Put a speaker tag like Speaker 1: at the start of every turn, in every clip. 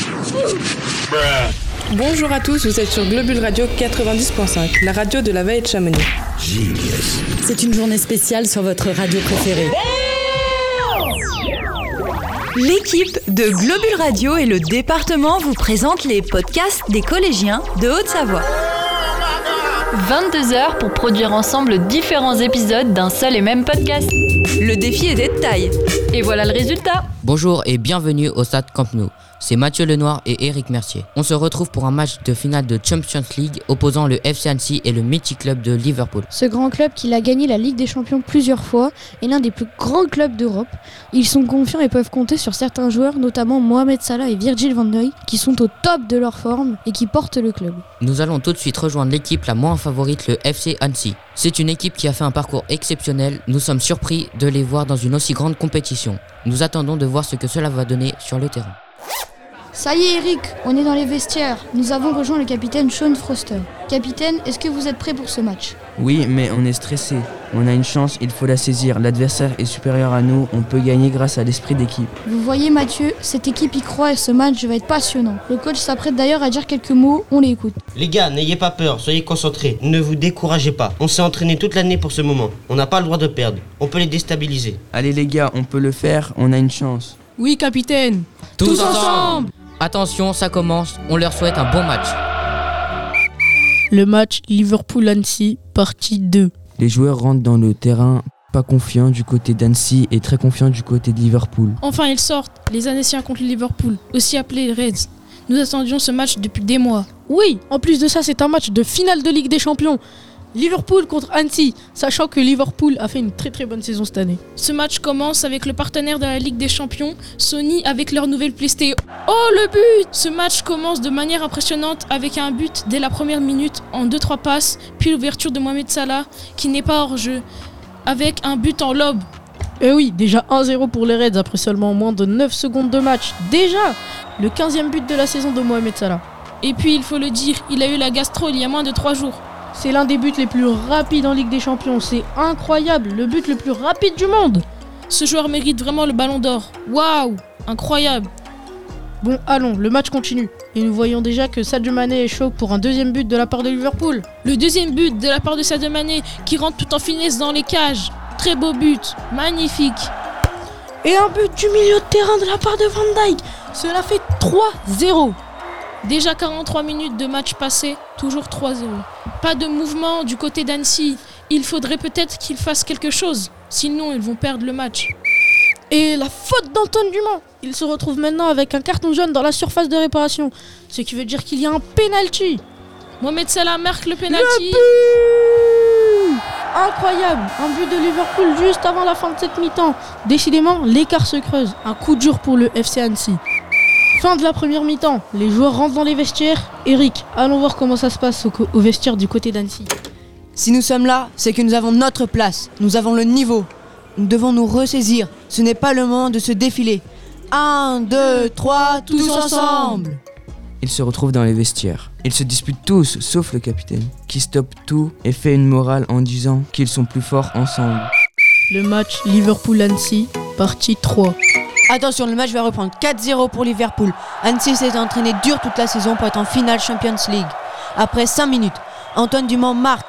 Speaker 1: Bonjour à tous, vous êtes sur Globule Radio 90.5, la radio de la Vallée de Chamonix.
Speaker 2: Genius.
Speaker 3: C'est une journée spéciale sur votre radio préférée.
Speaker 4: L'équipe de Globule Radio et le département vous présentent les podcasts des collégiens de Haute-Savoie.
Speaker 5: 22h pour produire ensemble différents épisodes d'un seul et même podcast.
Speaker 4: Le défi était de taille.
Speaker 5: Et voilà le résultat.
Speaker 6: Bonjour et bienvenue au Stade Camp Nou. C'est Mathieu Lenoir et Eric Mercier. On se retrouve pour un match de finale de Champions League opposant le FC Annecy et le Mythic Club de Liverpool.
Speaker 7: Ce grand club qui a gagné la Ligue des Champions plusieurs fois est l'un des plus grands clubs d'Europe. Ils sont confiants et peuvent compter sur certains joueurs, notamment Mohamed Salah et Virgil van Dijk, qui sont au top de leur forme et qui portent le club.
Speaker 6: Nous allons tout de suite rejoindre l'équipe la moins favorite, le FC Annecy. C'est une équipe qui a fait un parcours exceptionnel. Nous sommes surpris de les voir dans une aussi grande compétition. Nous attendons de voir ce que cela va donner sur le terrain.
Speaker 7: Ça y est Eric, on est dans les vestiaires. Nous avons rejoint le capitaine Sean Foster. Capitaine, est-ce que vous êtes prêt pour ce match ?
Speaker 8: Oui, mais on est stressé. On a une chance, il faut la saisir. L'adversaire est supérieur à nous, on peut gagner grâce à l'esprit d'équipe.
Speaker 7: Vous voyez Mathieu, cette équipe y croit et ce match va être passionnant. Le coach s'apprête d'ailleurs à dire quelques mots, on l'écoute.
Speaker 9: Les gars, n'ayez pas peur, soyez concentrés, ne vous découragez pas. On s'est entraîné toute l'année pour ce moment. On n'a pas le droit de perdre, on peut les déstabiliser.
Speaker 8: Allez les gars, on peut le faire, on a une chance.
Speaker 1: Oui capitaine.
Speaker 6: Tous ensemble. Attention, ça commence, on leur souhaite un bon match.
Speaker 1: Le match Liverpool-Annecy, partie 2.
Speaker 8: Les joueurs rentrent dans le terrain pas confiants du côté d'Annecy et très confiants du côté de Liverpool.
Speaker 10: Enfin ils sortent, les Annéciens contre le Liverpool, aussi appelés Reds. Nous attendions ce match depuis des mois.
Speaker 1: Oui, en plus de ça, c'est un match de finale de Ligue des Champions. Liverpool contre Annecy, sachant que Liverpool a fait une très très bonne saison cette année.
Speaker 10: Ce match commence avec le partenaire de la Ligue des Champions, Sony, avec leur nouvelle PlayStation. Oh le but! Ce match commence de manière impressionnante avec un but dès la première minute en 2-3 passes, puis l'ouverture de Mohamed Salah qui n'est pas hors jeu, avec un but en lob.
Speaker 1: Et oui, déjà 1-0 pour les Reds après seulement moins de 9 secondes de match. Déjà le 15e but de la saison de Mohamed Salah.
Speaker 10: Et puis il faut le dire, il a eu la gastro il y a moins de 3 jours.
Speaker 1: C'est l'un des buts les plus rapides en Ligue des Champions, c'est incroyable, le but le plus rapide du monde.
Speaker 10: Ce joueur mérite vraiment le ballon d'or. Waouh, incroyable.
Speaker 1: Bon, allons, le match continue. Et nous voyons déjà que Sadio Mané est chaud pour un deuxième but de la part de Liverpool.
Speaker 10: Le deuxième but de la part de Sadio Mané qui rentre tout en finesse dans les cages. Très beau but, magnifique.
Speaker 1: Et un but du milieu de terrain de la part de Van Dijk. Cela fait 3-0.
Speaker 10: Déjà 43 minutes de match passé, toujours 3-0. Pas de mouvement du côté d'Annecy. Il faudrait peut-être qu'ils fassent quelque chose. Sinon, ils vont perdre le match.
Speaker 1: Et la faute d'Antoine Dumont. Il se retrouve maintenant avec un carton jaune dans la surface de réparation. Ce qui veut dire qu'il y a un penalty.
Speaker 10: Mohamed Salah marque le penalty.
Speaker 1: Le but ! Incroyable. Un but de Liverpool juste avant la fin de cette mi-temps. Décidément, l'écart se creuse. Un coup dur pour le FC Annecy. Fin de la première mi-temps, les joueurs rentrent dans les vestiaires. Eric, allons voir comment ça se passe au vestiaire du côté d'Annecy.
Speaker 11: Si nous sommes là, c'est que nous avons notre place, nous avons le niveau. Nous devons nous ressaisir, ce n'est pas le moment de se défiler. 1, 2, 3, tous ensemble.
Speaker 8: Ils se retrouvent dans les vestiaires. Ils se disputent tous, sauf le capitaine, qui stoppe tout et fait une morale en disant qu'ils sont plus forts ensemble.
Speaker 1: Le match Liverpool-Annecy, partie 3.
Speaker 11: Attention, le match va reprendre 4-0 pour Liverpool. Annecy s'est entraîné dur toute la saison pour être en finale Champions League. Après 5 minutes, Antoine Dumont marque.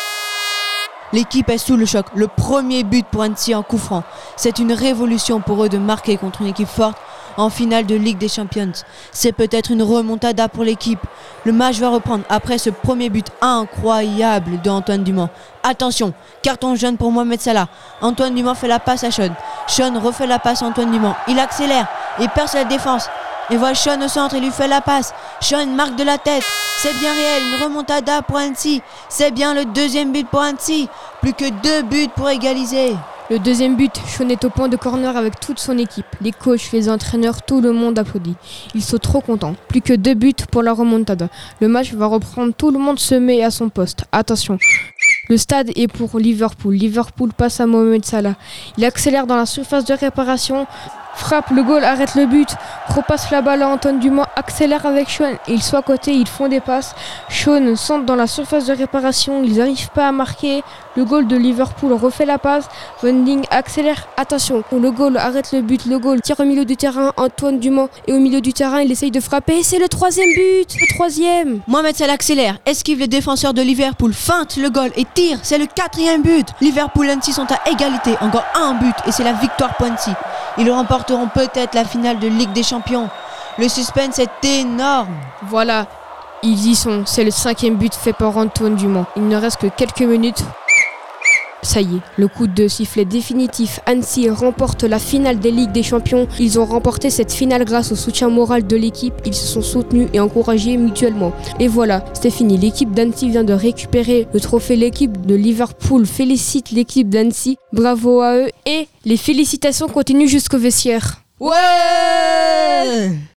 Speaker 11: L'équipe est sous le choc. Le premier but pour Annecy en coup franc. C'est une révolution pour eux de marquer contre une équipe forte en finale de Ligue des Champions. C'est peut-être une remontada pour l'équipe. Le match va reprendre après ce premier but incroyable de Antoine Dumont. Attention, carton jaune pour Mohamed Salah. Antoine Dumont fait la passe à Sean. Sean refait la passe à Antoine Dumont. Il accélère et perce la défense. Et voit Sean au centre et lui fait la passe. Sean marque de la tête. C'est bien réel, une remontada pour Annecy. C'est bien le deuxième but pour Annecy. Plus que 2 buts pour égaliser.
Speaker 7: Le deuxième but, Sean est au point de corner avec toute son équipe. Les coachs, les entraîneurs, tout le monde applaudit. Ils sont trop contents. Plus que 2 buts pour la remontada. Le match va reprendre, tout le monde se met à son poste. Attention. Le stade est pour Liverpool. Liverpool passe à Mohamed Salah. Il accélère dans la surface de réparation. frappe, le goal, arrête le but, repasse la balle à Antoine Dumont, accélère avec Sean, ils sont à côté, ils font des passes, Sean centre dans la surface de réparation, ils n'arrivent pas à marquer, le goal de Liverpool refait la passe, Van Dijk accélère, attention, le goal arrête le but, le goal tire au milieu du terrain, Antoine Dumont est au milieu du terrain, il essaye de frapper, c'est le 3e but, le 3e.
Speaker 11: Mohamed Salah accélère, esquive les défenseurs de Liverpool, feinte le goal et tire, c'est le 4e but. Liverpool et Annecy sont à égalité, encore un but et c'est la victoire pour Annecy. Ils remporteront peut-être la finale de Ligue des Champions. Le suspense est énorme.
Speaker 7: Voilà, ils y sont, c'est le 5e but fait par Antoine Dumont. Il ne reste que quelques minutes. Ça y est, le coup de sifflet définitif. Annecy remporte la finale des Ligues des Champions. Ils ont remporté cette finale grâce au soutien moral de l'équipe. Ils se sont soutenus et encouragés mutuellement. Et voilà, c'est fini. L'équipe d'Annecy vient de récupérer le trophée. L'équipe de Liverpool félicite l'équipe d'Annecy. Bravo à eux. Et les félicitations continuent jusqu'au vestiaire.
Speaker 11: Ouais!